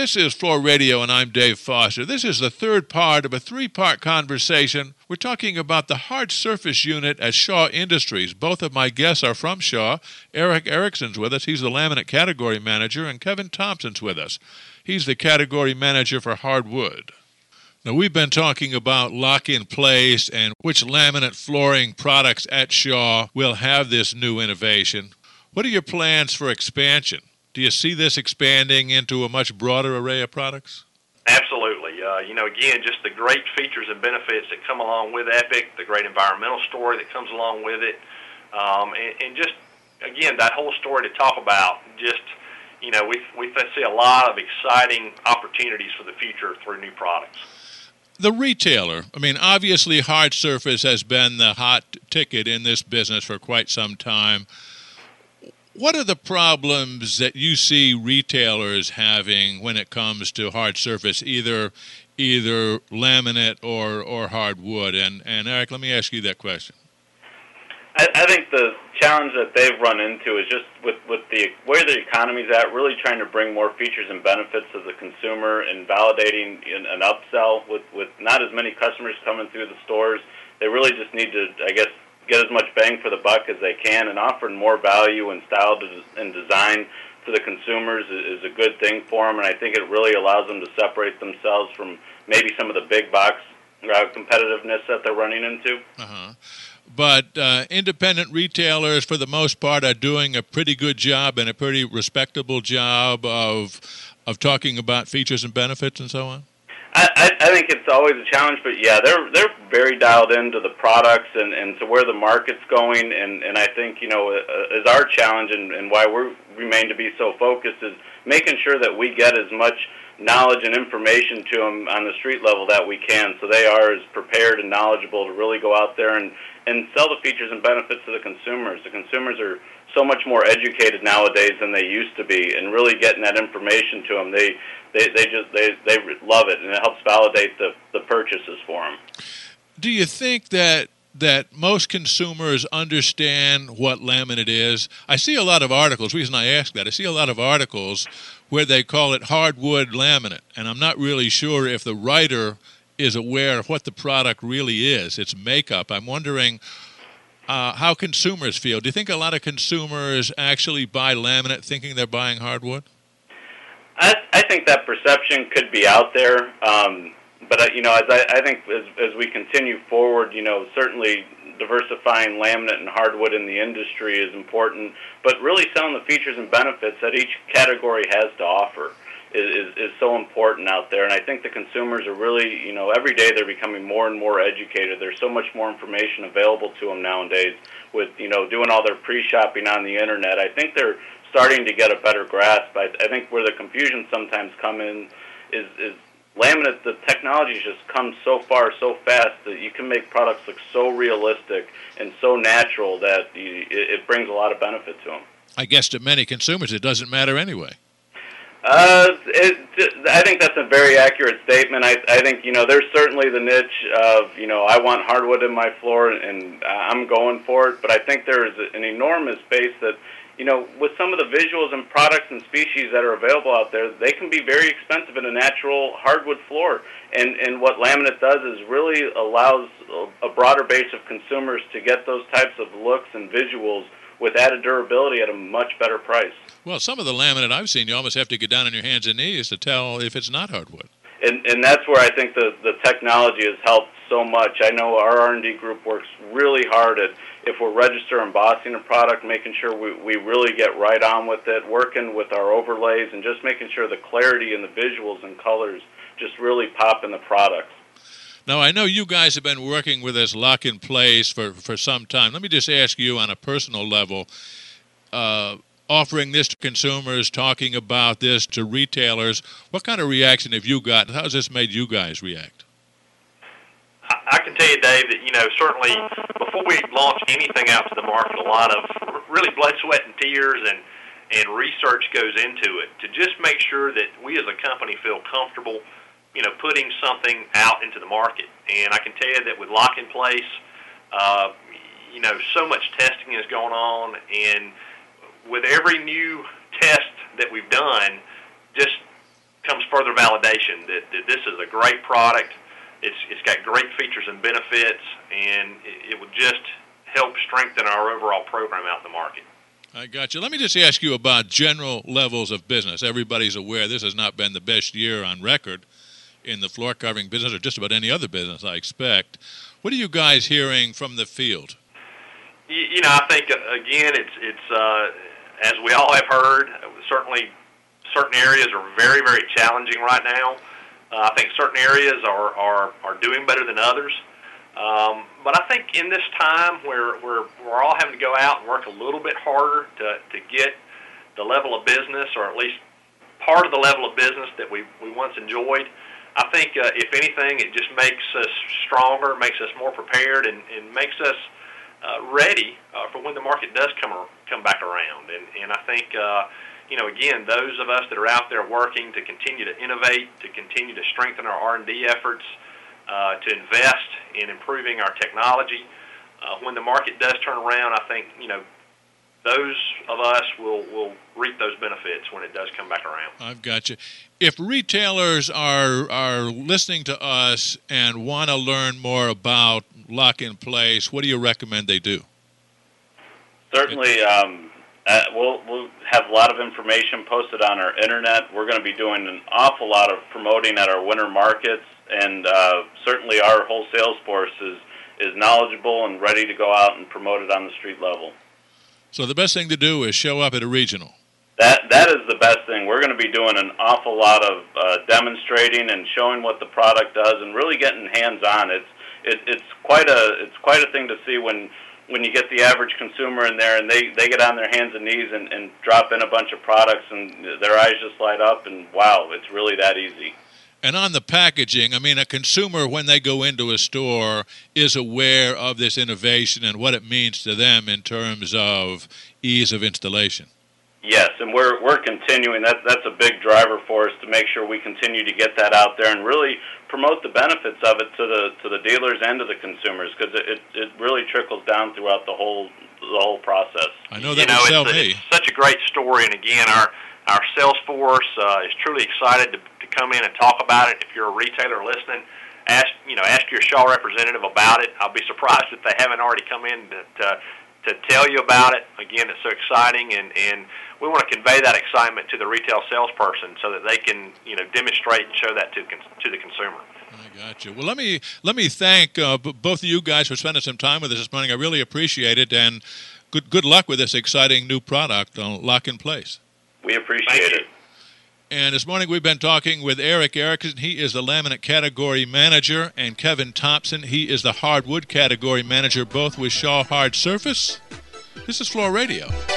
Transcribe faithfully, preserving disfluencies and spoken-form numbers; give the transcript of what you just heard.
This is Floor Radio, and I'm Dave Foster. This is the third part of a three-part conversation. We're talking about the hard surface unit at Shaw Industries. Both of my guests are from Shaw. Eric Erickson's with us. He's the laminate category manager, and Kevin Thompson's with us. He's the category manager for hardwood. Now, we've been talking about lock-in-place and which laminate flooring products at Shaw will have this new innovation. What are your plans for expansion? Do you see this expanding into a much broader array of products? Absolutely. Uh, you know, again, just the great features and benefits that come along with Epic, the great environmental story that comes along with it, um, and, and just, again, that whole story to talk about. Just, you know, we we see a lot of exciting opportunities for the future through new products. The retailer, I mean, obviously hard surface has been the hot ticket in this business for quite some time. What are the problems that you see retailers having when it comes to hard surface, either either laminate or, or hardwood? And, and Eric, let me ask you that question. I, I think the challenge that they've run into is just with, with the where the economy's at, really trying to bring more features and benefits to the consumer and validating an, an upsell with, with not as many customers coming through the stores. They really just need to, I guess, get as much bang for the buck as they can, and offering more value and style and design to the consumers is a good thing for them, and I think it really allows them to separate themselves from maybe some of the big box uh, competitiveness that they're running into. Uh-huh. But uh, independent retailers, for the most part, are doing a pretty good job and a pretty respectable job of of talking about features and benefits and so on? I, I think it's always a challenge, but yeah, they're they're very dialed into the products and, and to where the market's going, and, and I think, you know, uh, is our challenge and, and why we remain to be so focused is making sure that we get as much knowledge and information to them on the street level that we can, so they are as prepared and knowledgeable to really go out there and, and sell the features and benefits to the consumers. The consumers are so much more educated nowadays than they used to be, and really getting that information to them, they they, they just they, they love it, and it helps validate the, the purchases for them. Do you think that that most consumers understand what laminate is? I see a lot of articles. The reason I ask that, I see a lot of articles where they call it hardwood laminate, and I'm not really sure if the writer is aware of what the product really is. It's makeup. I'm wondering uh, how consumers feel. Do you think a lot of consumers actually buy laminate thinking they're buying hardwood? I, I think that perception could be out there, um, but uh, you know, as I, I think as, as we continue forward, you know, certainly diversifying laminate and hardwood in the industry is important, but really selling the features and benefits that each category has to offer is, is, is so important out there. And I think the consumers are really, you know, every day they're becoming more and more educated. There's so much more information available to them nowadays with, you know, doing all their pre-shopping on the internet. I think they're starting to get a better grasp. I, I think where the confusion sometimes come in is, is laminate, the technology just comes so far, so fast that you can make products look so realistic and so natural that you, it, it brings a lot of benefit to them. I guess to many consumers it doesn't matter anyway. Uh, it, I think that's a very accurate statement. I, I think, you know, there's certainly the niche of, you know, I want hardwood in my floor and I'm going for it, but I think there is an enormous base that, you know, with some of the visuals and products and species that are available out there, they can be very expensive in a natural hardwood floor. And, and what laminate does is really allows a broader base of consumers to get those types of looks and visuals with added durability at a much better price. Well, some of the laminate I've seen, you almost have to get down on your hands and knees to tell if it's not hardwood. And, and that's where I think the, the technology has helped so much. I know our R and D group works really hard at, if we're register embossing a product, making sure we, we really get right on with it, working with our overlays, and just making sure the clarity and the visuals and colors just really pop in the products. Now, I know you guys have been working with this lock-in-place for, for some time. Let me just ask you on a personal level, uh, offering this to consumers, talking about this to retailers, what kind of reaction have you gotten? How has this made you guys react? I can tell you, Dave, that, you know, certainly before we launch anything out to the market, a lot of really blood, sweat, and tears and, and research goes into it to just make sure that we as a company feel comfortable, you know, putting something out into the market. And I can tell you that with lock-in-place, uh, you know, so much testing is going on, and with every new test that we've done, just comes further validation that, that this is a great product. It's it's got great features and benefits, and it, it would just help strengthen our overall program out in the market. I got you. Let me just ask you about general levels of business. Everybody's aware this has not been the best year on record in the floor covering business, or just about any other business, I expect. What are you guys hearing from the field? You, you know, I think, again, it's, it's uh, as we all have heard, certainly certain areas are very, very challenging right now. Uh, I think certain areas are, are, are doing better than others. Um, but I think in this time where we're, we're all having to go out and work a little bit harder to, to get the level of business, or at least part of the level of business that we, we once enjoyed, I think, uh, if anything, it just makes us stronger, makes us more prepared, and, and makes us uh, ready uh, for when the market does come come back around. And, and I think, uh, you know, again, those of us that are out there working to continue to innovate, to continue to strengthen our R and D efforts, uh, to invest in improving our technology, uh, when the market does turn around, I think, you know, those of us will, will reap those benefits when it does come back around. I've got you. If retailers are are listening to us and want to learn more about Lock in Place, what do you recommend they do? Certainly, um, uh, we'll, we'll have a lot of information posted on our internet. We're going to be doing an awful lot of promoting at our winter markets, and uh, certainly our whole sales force is, is knowledgeable and ready to go out and promote it on the street level. So the best thing to do is show up at a regional. That that is the best thing. We're going to be doing an awful lot of uh, demonstrating and showing what the product does, and really getting hands-on. It's it, it's quite a it's quite a thing to see when when you get the average consumer in there and they, they get on their hands and knees and, and drop in a bunch of products, and their eyes just light up, and wow, it's really that easy. And on the packaging, I mean, a consumer, when they go into a store, is aware of this innovation and what it means to them in terms of ease of installation. Yes, and we're we're continuing. That, that's a big driver for us to make sure we continue to get that out there and really promote the benefits of it to the to the dealers and to the consumers, because it, it really trickles down throughout the whole the whole process. I know that you know, would sell it's, me. It's such a great story, and again, our our sales force uh, is truly excited to, to come in and talk about it. If you're a retailer listening, ask you know ask your Shaw representative about it. I'll be surprised if they haven't already come in to to, to tell you about it. Again, it's so exciting, and, and we want to convey that excitement to the retail salesperson so that they can you know demonstrate and show that to to the consumer. I got you. Well, let me let me thank uh, b- both of you guys for spending some time with us this morning. I really appreciate it, and good good luck with this exciting new product on Lock in Place. We appreciate it. And this morning we've been talking with Eric Erickson. He is the laminate category manager, and Kevin Thompson. He is the hardwood category manager, both with Shaw Hard Surface. This is Floor Radio.